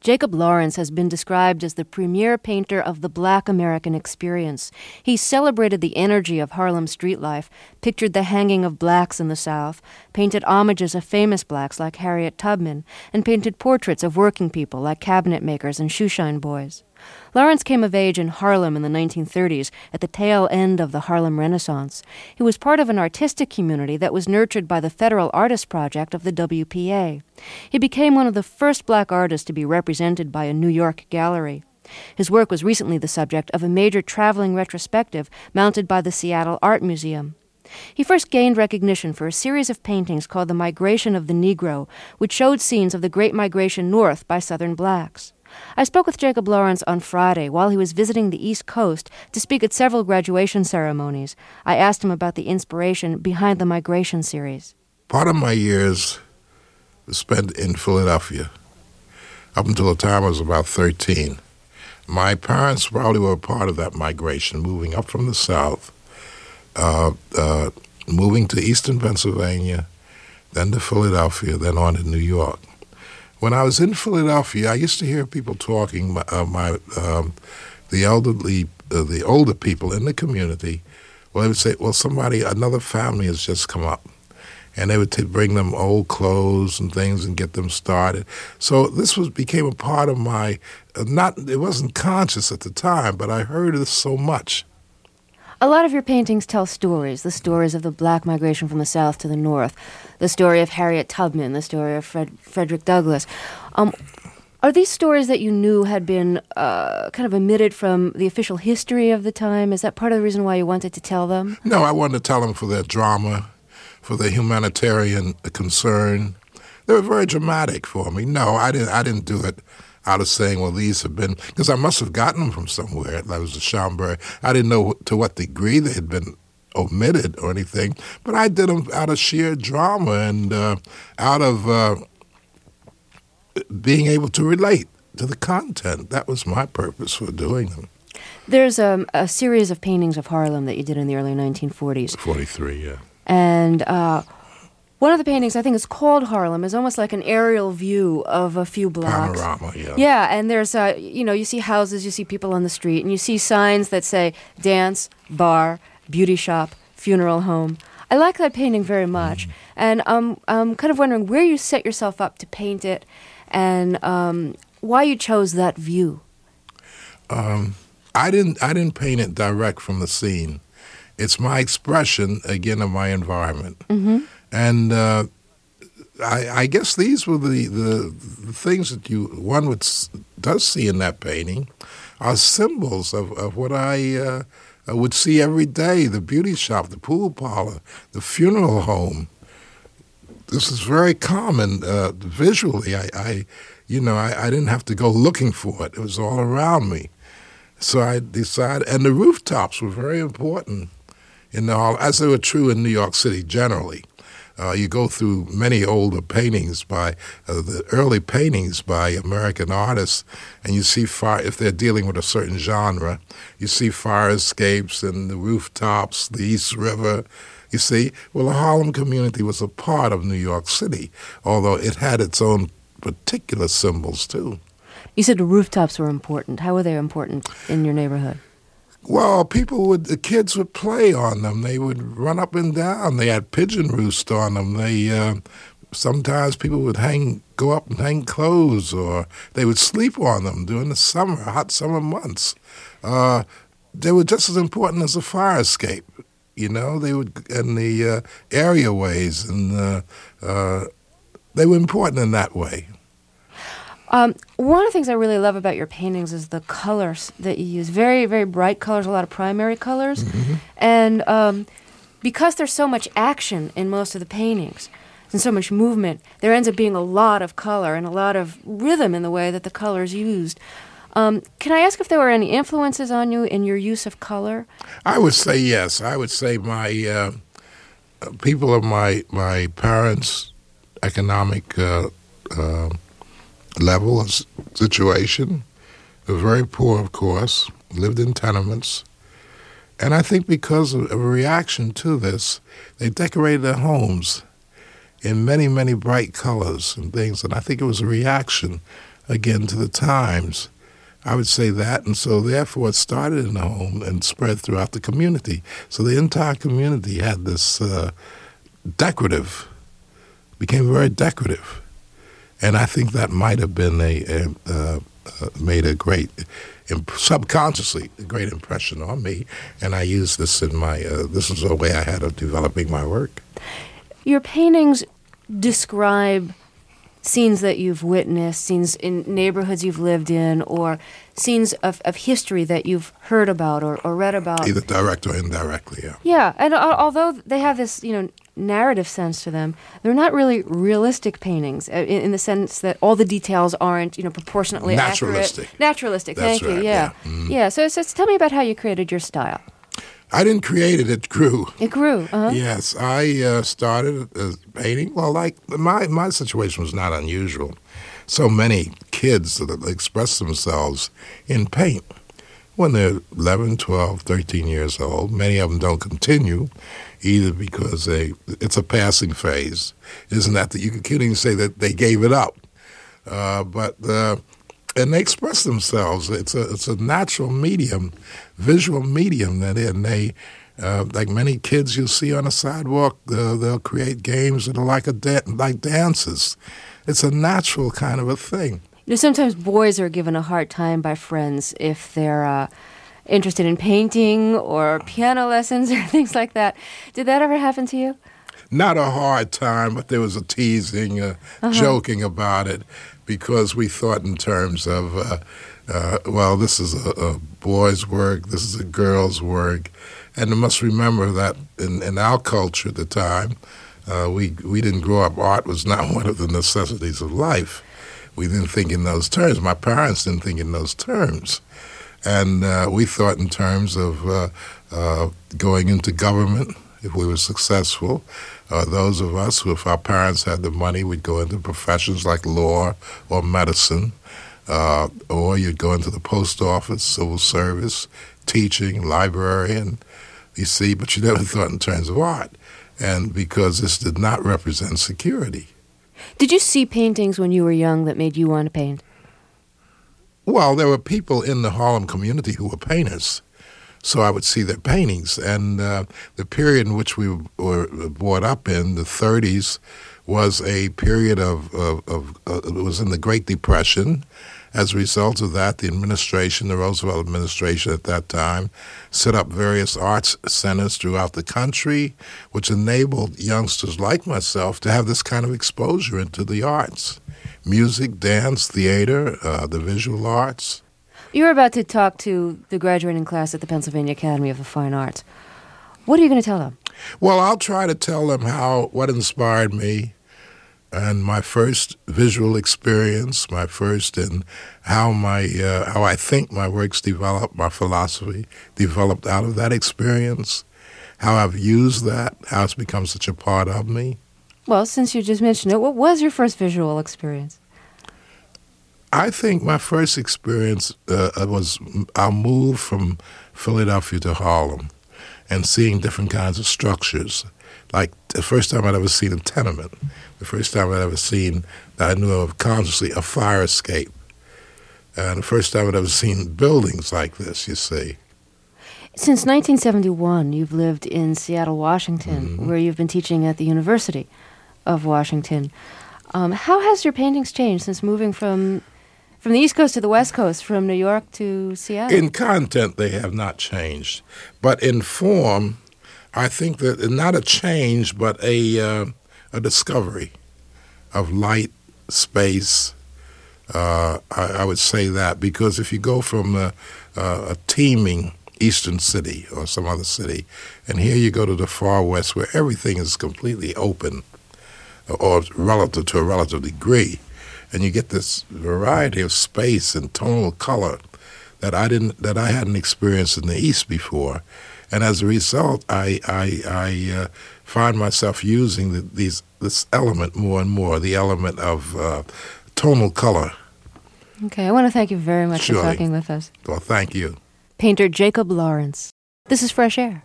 Jacob Lawrence has been described as the premier painter of the Black American experience. He celebrated the energy of Harlem street life, pictured the hanging of blacks in the South, painted homages of famous blacks like Harriet Tubman, and painted portraits of working people like cabinet makers and shoeshine boys. Lawrence came of age in Harlem in the 1930s, at the tail end of the Harlem Renaissance. He was part of an artistic community that was nurtured by the Federal Artist Project of the WPA. He became one of the first black artists to be represented by a New York gallery. His work was recently the subject of a major traveling retrospective mounted by the Seattle Art Museum. He first gained recognition for a series of paintings called The Migration of the Negro, which showed scenes of the Great Migration North by Southern blacks. I spoke with Jacob Lawrence on Friday while he was visiting the East Coast to speak at several graduation ceremonies. I asked him about the inspiration behind the Migration series. Part of my years was spent in Philadelphia, up until the time I was about 13. My parents probably were a part of that migration, moving up from the South, moving to eastern Pennsylvania, then to Philadelphia, then on to New York. When I was in Philadelphia, I used to hear people talking, the older people in the community. Well, they would say, well, another family has just come up. And they would bring them old clothes and things and get them started. So this became a part of my, it wasn't conscious at the time, but I heard this so much. A lot of your paintings tell stories, the stories of the black migration from the South to the North, the story of Harriet Tubman, the story of Frederick Douglass. Are these stories that you knew had been kind of omitted from the official history of the time? Is that part of the reason why you wanted to tell them? No, I wanted to tell them for their drama, for their humanitarian concern. They were very dramatic for me. No, I didn't do it out of saying, well, these have been, because I must have gotten them from somewhere. That was the Schomburg. I didn't know to what degree they had been omitted or anything, but I did them out of sheer drama and out of being able to relate to the content. That was my purpose for doing them. There's a series of paintings of Harlem that you did in the early 1940s. 43, yeah. And one of the paintings, I think it's called Harlem, is almost like an aerial view of a few blocks. Panorama, yeah. Yeah, and there's, you see houses, you see people on the street, and you see signs that say dance, bar, beauty shop, funeral home. I like that painting very much. And I'm kind of wondering where you set yourself up to paint it and why you chose that view. I didn't paint it direct from the scene. It's my expression, again, of my environment. Mm-hmm. And I guess these were the things that one does see in that painting are symbols of what I would see every day: the beauty shop, the pool parlor, the funeral home. This is very common visually. I didn't have to go looking for it; it was all around me. So I decided, and the rooftops were very important in the hall, as they were true in New York City generally. You go through many older paintings the early paintings by American artists, and you see if they're dealing with a certain genre, you see fire escapes and the rooftops, the East River. You see, well, the Harlem community was a part of New York City, although it had its own particular symbols too. You said the rooftops were important. How were they important in your neighborhood? Well, the kids would play on them. They would run up and down. They had pigeon roost on them. Sometimes people would go up and hang clothes, or they would sleep on them during the hot summer months. They were just as important as a fire escape. They would, and the areaways, and they were important in that way. One of the things I really love about your paintings is the colors that you use. Very, very bright colors, a lot of primary colors. Mm-hmm. And because there's so much action in most of the paintings and so much movement, there ends up being a lot of color and a lot of rhythm in the way that the color is used. Can I ask if there were any influences on you in your use of color? I would say yes. I would say my people of my parents' economic level of situation. They were very poor, of course, lived in tenements. And I think because of a reaction to this, they decorated their homes in many, many bright colors and things. And I think it was a reaction again, to the times. I would say that, and so therefore it started in the home and spread throughout the community. So the entire community had this became very decorative. And I think that might have been made a great, subconsciously, a great impression on me. And I use this in this is the way I had of developing my work. Your paintings describe scenes that you've witnessed, scenes in neighborhoods you've lived in, or scenes of history that you've heard about or read about. Either direct or indirectly, yeah. Yeah, and although they have this, narrative sense to them, they're not really realistic paintings in the sense that all the details aren't, proportionately naturalistic. Accurate. Naturalistic, That's thank you, right, yeah. Mm-hmm. Yeah, so tell me about how you created your style. I didn't create it, it grew. It grew, uh-huh. Yes, I started painting. Well, like, my situation was not unusual. So many kids that express themselves in paint when they're 11, 12, 13 years old. Many of them don't continue, either because it's a passing phase. Isn't that you can't even say that they gave it up. And they express themselves. It's a natural medium, visual medium that and they like many kids you'll see on a sidewalk, they'll create games that are like dances. It's a natural kind of a thing. Sometimes boys are given a hard time by friends if they're interested in painting or piano lessons or things like that. Did that ever happen to you? Not a hard time, but there was a teasing, joking about it, because we thought in terms of, well, this is a boy's work, this is a girl's work. And you must remember that in our culture at the time, we didn't grow up. Art was not one of the necessities of life. We didn't think in those terms. My parents didn't think in those terms. And we thought in terms of going into government if we were successful. Those of us who, if our parents had the money, would go into professions like law or medicine, or you'd go into the post office, civil service, teaching, librarian, you see, but you never thought in terms of art, and because this did not represent security. Did you see paintings when you were young that made you want to paint? Well, there were people in the Harlem community who were painters, so I would see their paintings. And the period in which we were brought up in, the 30s, was a period it was in the Great Depression. As a result of that, the Roosevelt administration at that time, set up various arts centers throughout the country, which enabled youngsters like myself to have this kind of exposure into the arts. Music, dance, theater, the visual arts. You're about to talk to the graduating class at the Pennsylvania Academy of the Fine Arts. What are you going to tell them? Well, I'll try to tell them what inspired me and my first visual experience, and how I think my works developed, my philosophy developed out of that experience, how I've used that, how it's become such a part of me. Well, since you just mentioned it, what was your first visual experience? I think my first experience was our move from Philadelphia to Harlem and seeing different kinds of structures. Like the first time I'd ever seen a tenement, the first time I'd ever seen, that I knew of consciously, a fire escape. And the first time I'd ever seen buildings like this, you see. Since 1971, you've lived in Seattle, Washington, where you've been teaching at the University of Washington. How has your paintings changed since moving from the East Coast to the West Coast, from New York to Seattle? In content, they have not changed. But in form, I think that not a change, but a discovery of light, space. I would say that, because if you go from a teeming eastern city or some other city, and here you go to the far west where everything is completely open, or relative to a relative degree, and you get this variety of space and tonal color that I hadn't experienced in the East before, and as a result, I find myself using this element more and more, the element of tonal color. Okay, I want to thank you very much for talking with us. Well, thank you. Painter Jacob Lawrence. This is Fresh Air.